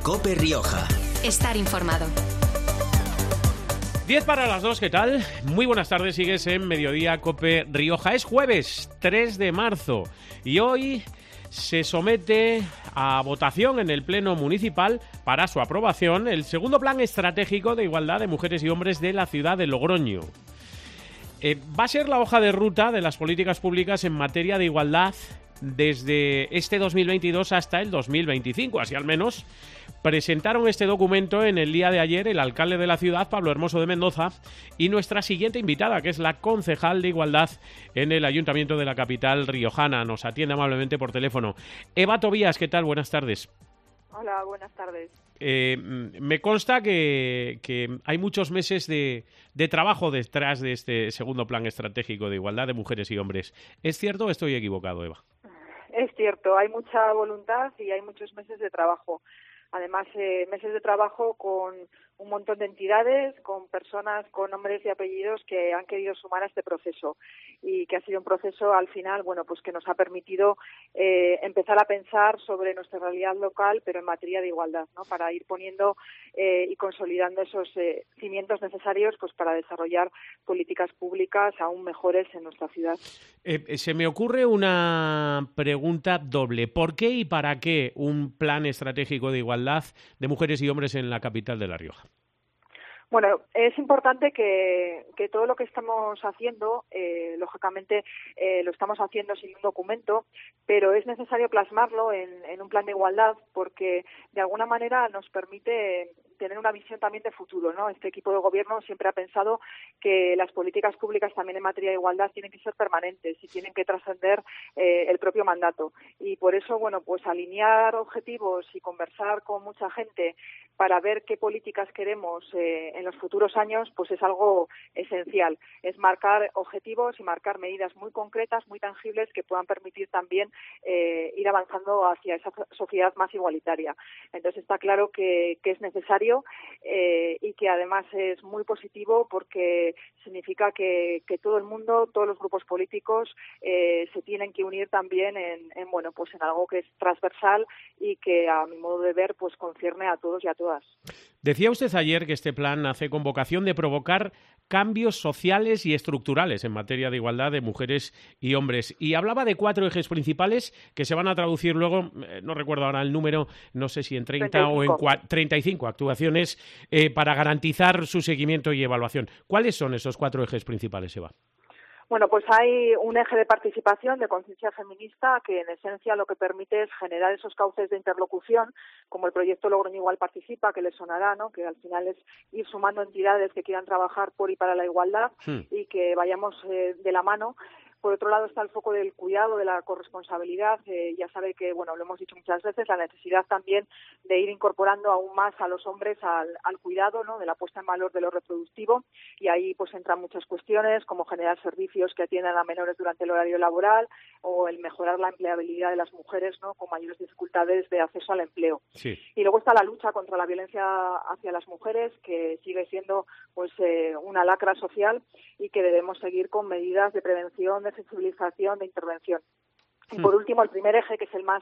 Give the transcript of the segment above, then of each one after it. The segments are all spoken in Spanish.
COPE Rioja. Estar informado. 10 para las 2, ¿qué tal? Muy buenas tardes, sigues en Mediodía COPE Rioja. Es jueves 3 de marzo y hoy se somete a votación en el Pleno Municipal para su aprobación el segundo Plan Estratégico de Igualdad de Mujeres y Hombres de la ciudad de Logroño. Va a ser la hoja de ruta de las políticas públicas en materia de igualdad desde este 2022 hasta el 2025, así al menos presentaron este documento en el día de ayer el alcalde de la ciudad, Pablo Hermoso de Mendoza, y nuestra siguiente invitada, que es la concejal de Igualdad en el Ayuntamiento de la capital riojana. Nos atiende amablemente por teléfono. Eva Tobías, ¿qué tal? Buenas tardes. Hola, buenas tardes. Me consta que hay muchos meses de trabajo detrás de este segundo plan estratégico de igualdad de mujeres y hombres. ¿Es cierto o estoy equivocado, Eva? Es cierto, hay mucha voluntad y hay muchos meses de trabajo. Además, meses de trabajo con un montón de entidades, con personas con nombres y apellidos que han querido sumar a este proceso y que ha sido un proceso al final, bueno, pues que nos ha permitido empezar a pensar sobre nuestra realidad local, pero en materia de igualdad, ¿no? Para ir poniendo y consolidando esos cimientos necesarios, pues para desarrollar políticas públicas aún mejores en nuestra ciudad. Se me ocurre una pregunta doble. ¿Por qué y para qué un plan estratégico de igualdad de mujeres y hombres en la capital de La Rioja? Bueno, es importante que todo lo que estamos haciendo, lógicamente, lo estamos haciendo sin un documento, pero es necesario plasmarlo en un plan de igualdad porque, de alguna manera, nos permite tener una visión también de futuro, ¿no? Este equipo de gobierno siempre ha pensado que las políticas públicas también en materia de igualdad tienen que ser permanentes y tienen que trascender el propio mandato. Y por eso, bueno, pues alinear objetivos y conversar con mucha gente para ver qué políticas queremos en los futuros años, pues es algo esencial. Es marcar objetivos y marcar medidas muy concretas, muy tangibles, que puedan permitir también ir avanzando hacia esa sociedad más igualitaria. Entonces está claro que es necesario y que además es muy positivo porque significa que todo el mundo, todos los grupos políticos se tienen que unir también en algo que es transversal y que, a mi modo de ver, pues concierne a todos y a todas. Decía usted ayer que este plan nace con vocación de provocar cambios sociales y estructurales en materia de igualdad de mujeres y hombres. Y hablaba de 4 ejes principales que se van a traducir luego, no recuerdo ahora el número, no sé si en 30 35. O en 35 actuaciones para garantizar su seguimiento y evaluación. ¿Cuáles son esos 4 ejes principales, Eva? Bueno, pues hay un eje de participación, de conciencia feminista, que en esencia lo que permite es generar esos cauces de interlocución, como el proyecto Logroño Igual Participa, que les sonará, ¿no? Que al final es ir sumando entidades que quieran trabajar por y para la igualdad y que vayamos de la mano. Por otro lado está el foco del cuidado, de la corresponsabilidad. Ya sabe que, bueno, lo hemos dicho muchas veces, la necesidad también de ir incorporando aún más a los hombres al cuidado, ¿no? De la puesta en valor de lo reproductivo. Y ahí pues entran muchas cuestiones, como generar servicios que atiendan a menores durante el horario laboral o el mejorar la empleabilidad de las mujeres, ¿no? Con mayores dificultades de acceso al empleo. Sí. Y luego está la lucha contra la violencia hacia las mujeres, que sigue siendo pues una lacra social y que debemos seguir con medidas de prevención, de sensibilización, de intervención. Y por último, el primer eje, que es el más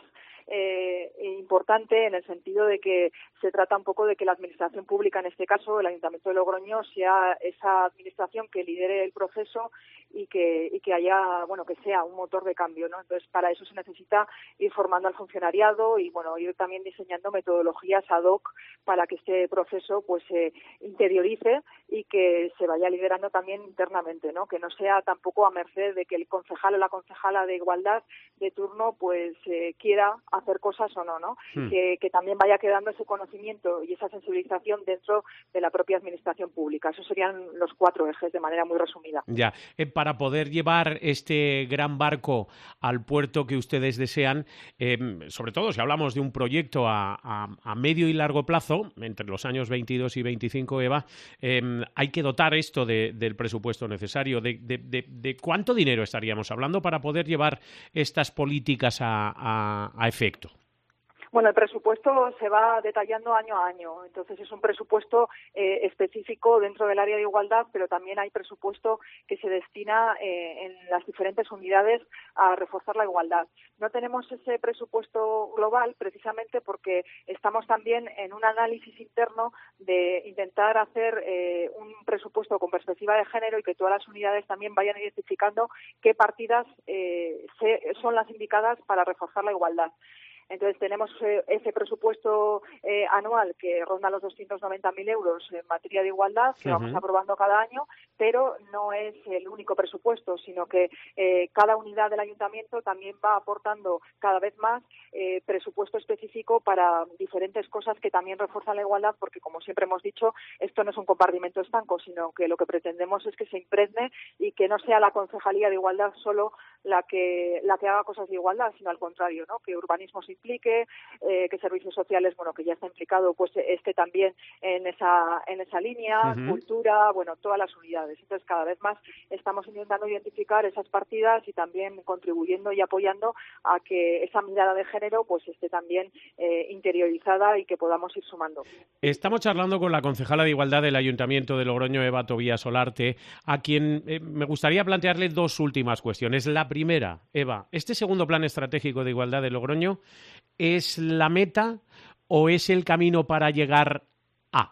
importante en el sentido de que se trata un poco de que la administración pública, en este caso el Ayuntamiento de Logroño, sea esa administración que lidere el proceso y que haya, bueno, que sea un motor de cambio, ¿no? Entonces, para eso se necesita ir formando al funcionariado y, bueno, ir también diseñando metodologías ad hoc para que este proceso pues se interiorice y que se vaya liderando también internamente, ¿no? Que no sea tampoco a merced de que el concejal o la concejala de igualdad de turno pues quiera hacer cosas o no, ¿no? Que también vaya quedando ese conocimiento y esa sensibilización dentro de la propia administración pública. Esos serían los 4 ejes de manera muy resumida. Ya, para poder llevar este gran barco al puerto que ustedes desean, sobre todo si hablamos de un proyecto a medio y largo plazo, entre los años 22 y 25, Eva, hay que dotar esto del presupuesto necesario. ¿De cuánto dinero estaríamos hablando para poder llevar estas políticas a efecto? Bueno, el presupuesto se va detallando año a año, entonces es un presupuesto específico dentro del área de igualdad, pero también hay presupuesto que se destina en las diferentes unidades a reforzar la igualdad. No tenemos ese presupuesto global precisamente porque estamos también en un análisis interno de intentar hacer un presupuesto con perspectiva de género y que todas las unidades también vayan identificando qué partidas son las indicadas para reforzar la igualdad. Entonces tenemos ese presupuesto anual que ronda los 290.000 euros en materia de igualdad que vamos aprobando cada año, pero no es el único presupuesto, sino que cada unidad del ayuntamiento también va aportando cada vez más presupuesto específico para diferentes cosas que también refuerzan la igualdad, porque como siempre hemos dicho, esto no es un compartimento estanco, sino que lo que pretendemos es que se impregne y que no sea la Concejalía de Igualdad solo la que haga cosas de igualdad, sino al contrario, ¿no? Que urbanismo se implique, que servicios sociales, bueno, que ya está implicado, pues esté también en esa línea, cultura, bueno, todas las unidades. Entonces, cada vez más estamos intentando identificar esas partidas y también contribuyendo y apoyando a que esa mirada de género pues esté también interiorizada y que podamos ir sumando. Estamos charlando con la concejala de Igualdad del Ayuntamiento de Logroño, Eva Tobías Olarte, a quien me gustaría plantearle dos últimas cuestiones. La primera, Eva, ¿este segundo plan estratégico de igualdad de Logroño es la meta o es el camino para llegar a?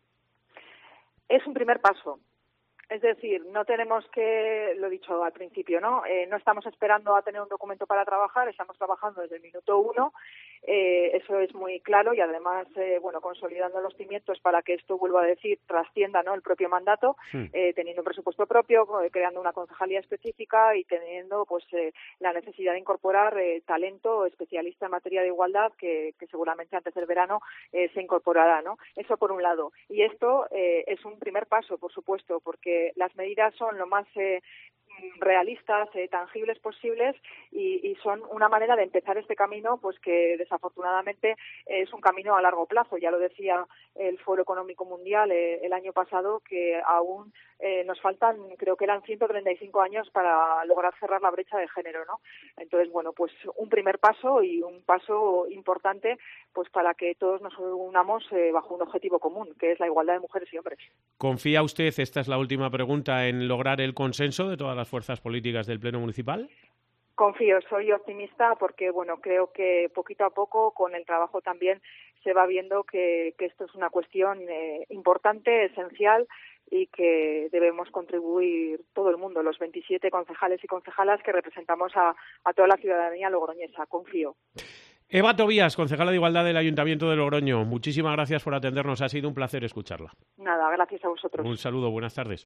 Es un primer paso. Es decir, no tenemos que, lo he dicho al principio, ¿no? No estamos esperando a tener un documento para trabajar, estamos trabajando desde el minuto 1, eso es muy claro y además, bueno, consolidando los cimientos para que esto, vuelvo a decir, trascienda, ¿no?, el propio mandato, teniendo un presupuesto propio, creando una concejalía específica y teniendo, pues, la necesidad de incorporar talento especialista en materia de igualdad que seguramente antes del verano se incorporará, ¿no? Eso por un lado. Y esto es un primer paso, por supuesto, porque las medidas son lo más realistas, tangibles posibles y son una manera de empezar este camino, pues que desafortunadamente es un camino a largo plazo. Ya lo decía el Foro Económico Mundial el año pasado, que aún nos faltan, creo que eran 135 años para lograr cerrar la brecha de género, ¿no? Entonces, bueno, pues un primer paso y un paso importante, pues para que todos nos unamos bajo un objetivo común, que es la igualdad de mujeres y hombres. ¿Confía usted, esta es la última pregunta, en lograr el consenso de todas las fuerzas políticas del Pleno Municipal? Confío, soy optimista porque, bueno, creo que poquito a poco, con el trabajo también, se va viendo que esto es una cuestión importante, esencial, y que debemos contribuir todo el mundo, los 27 concejales y concejalas que representamos a toda la ciudadanía logroñesa. Confío. Eva Tobías, concejala de Igualdad del Ayuntamiento de Logroño, muchísimas gracias por atendernos, ha sido un placer escucharla. Nada, gracias a vosotros. Un saludo, buenas tardes.